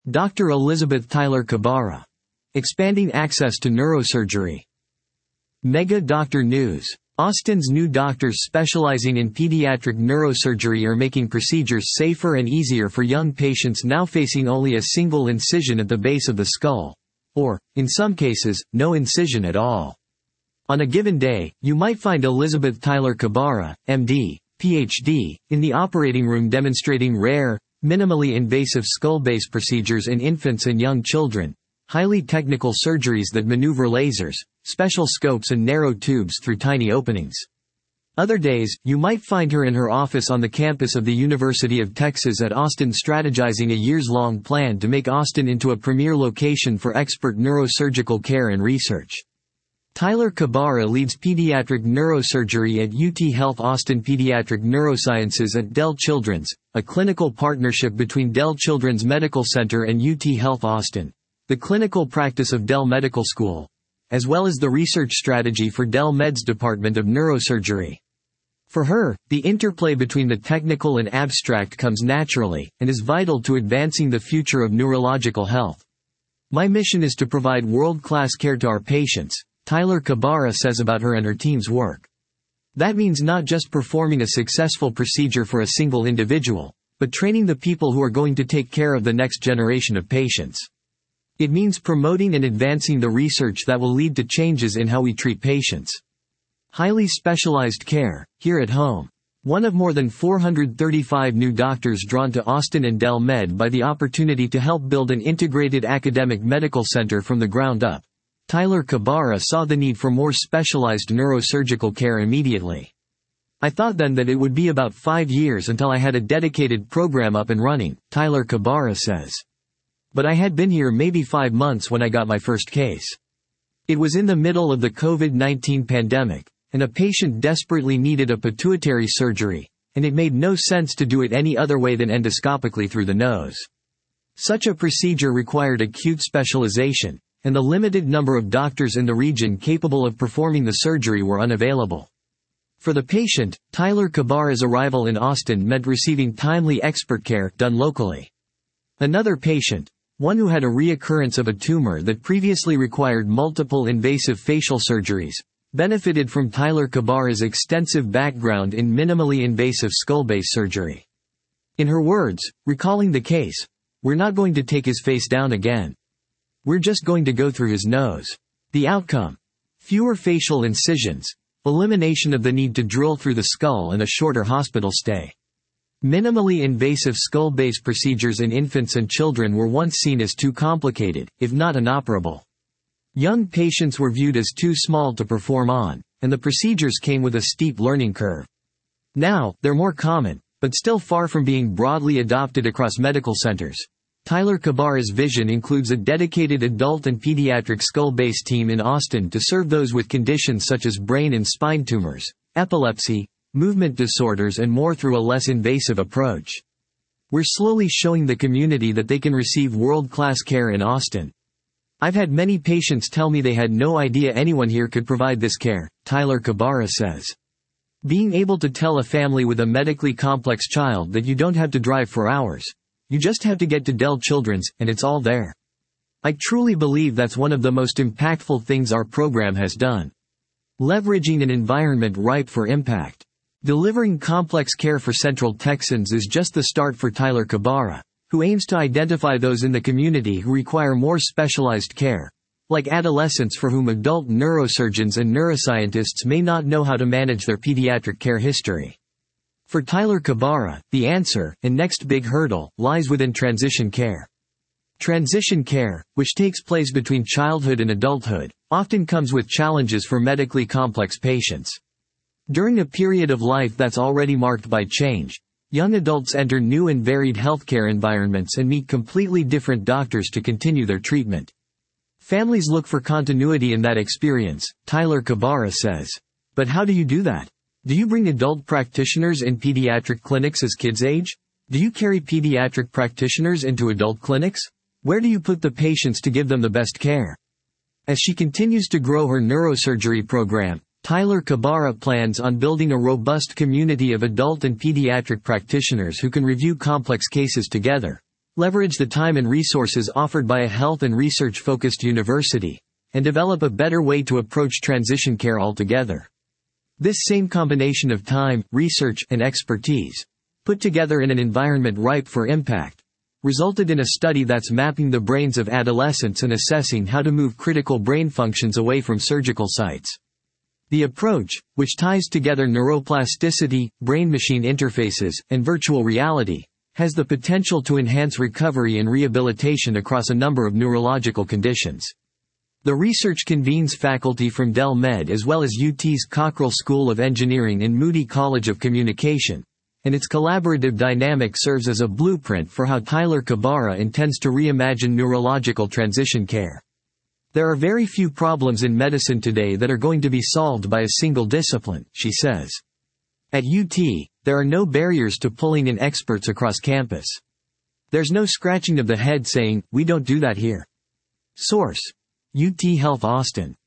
Dr. Elizabeth Tyler Kabara. Expanding access to neurosurgery. Mega Doctor News. Austin's new doctors specializing in pediatric neurosurgery are making procedures safer and easier for young patients now facing only a single incision at the base of the skull. Or, in some cases, no incision at all. On a given day, you might find Elizabeth Tyler Kabara, MD, PhD, in the operating room demonstrating rare, minimally invasive skull-base procedures in infants and young children, highly technical surgeries that maneuver lasers, special scopes and narrow tubes through tiny openings. Other days, you might find her in her office on the campus of the University of Texas at Austin strategizing a years-long plan to make Austin into a premier location for expert neurosurgical care and research. Tyler Kabara leads pediatric neurosurgery at UT Health Austin Pediatric Neurosciences at Dell Children's, a clinical partnership between Dell Children's Medical Center and UT Health Austin, the clinical practice of Dell Medical School, as well as the research strategy for Dell Med's Department of Neurosurgery. For her, the interplay between the technical and abstract comes naturally, and is vital to advancing the future of neurological health. My mission is to provide world-class care to our patients, Tyler Kabara says about her and her team's work. That means not just performing a successful procedure for a single individual, but training the people who are going to take care of the next generation of patients. It means promoting and advancing the research that will lead to changes in how we treat patients. Highly specialized care, here at home. One of more than 435 new doctors drawn to Austin and Dell Med by the opportunity to help build an integrated academic medical center from the ground up. Tyler Kabara saw the need for more specialized neurosurgical care immediately. I thought then that it would be about 5 years until I had a dedicated program up and running, Tyler Kabara says. But I had been here maybe 5 months when I got my first case. It was in the middle of the COVID-19 pandemic, and a patient desperately needed a pituitary surgery, and it made no sense to do it any other way than endoscopically through the nose. Such a procedure required acute specialization, and the limited number of doctors in the region capable of performing the surgery were unavailable. For the patient, Tyler Kabara's arrival in Austin meant receiving timely expert care done locally. Another patient, one who had a reoccurrence of a tumor that previously required multiple invasive facial surgeries, benefited from Tyler Kabara's extensive background in minimally invasive skull-base surgery. In her words, recalling the case, "We're not going to take his face down again. We're just going to go through his nose." The outcome? Fewer facial incisions, elimination of the need to drill through the skull and a shorter hospital stay. Minimally invasive skull-base procedures in infants and children were once seen as too complicated, if not inoperable. Young patients were viewed as too small to perform on, and the procedures came with a steep learning curve. Now, they're more common, but still far from being broadly adopted across medical centers. Tyler Kabara's vision includes a dedicated adult and pediatric skull-base team in Austin to serve those with conditions such as brain and spine tumors, epilepsy, movement disorders and more through a less invasive approach. We're slowly showing the community that they can receive world-class care in Austin. I've had many patients tell me they had no idea anyone here could provide this care, Tyler Kabara says. Being able to tell a family with a medically complex child that you don't have to drive for hours. You just have to get to Dell Children's, and it's all there. I truly believe that's one of the most impactful things our program has done. Leveraging an environment ripe for impact. Delivering complex care for Central Texans is just the start for Tyler Kabara, who aims to identify those in the community who require more specialized care, like adolescents for whom adult neurosurgeons and neuroscientists may not know how to manage their pediatric care history. For Tyler Kabara, the answer, and next big hurdle, lies within transition care. Transition care, which takes place between childhood and adulthood, often comes with challenges for medically complex patients. During a period of life that's already marked by change, young adults enter new and varied healthcare environments and meet completely different doctors to continue their treatment. Families look for continuity in that experience, Tyler Kabara says. But how do you do that? Do you bring adult practitioners in pediatric clinics as kids age? Do you carry pediatric practitioners into adult clinics? Where do you put the patients to give them the best care? As she continues to grow her neurosurgery program, Tyler Kabara plans on building a robust community of adult and pediatric practitioners who can review complex cases together, leverage the time and resources offered by a health and research-focused university, and develop a better way to approach transition care altogether. This same combination of time, research, and expertise, put together in an environment ripe for impact, resulted in a study that's mapping the brains of adolescents and assessing how to move critical brain functions away from surgical sites. The approach, which ties together neuroplasticity, brain-machine interfaces, and virtual reality, has the potential to enhance recovery and rehabilitation across a number of neurological conditions. The research convenes faculty from Dell Med as well as UT's Cockrell School of Engineering and Moody College of Communication, and its collaborative dynamic serves as a blueprint for how Tyler Kabara intends to reimagine neurological transition care. There are very few problems in medicine today that are going to be solved by a single discipline, she says. At UT, there are no barriers to pulling in experts across campus. There's no scratching of the head saying, "We don't do that here." Source: UT Health Austin.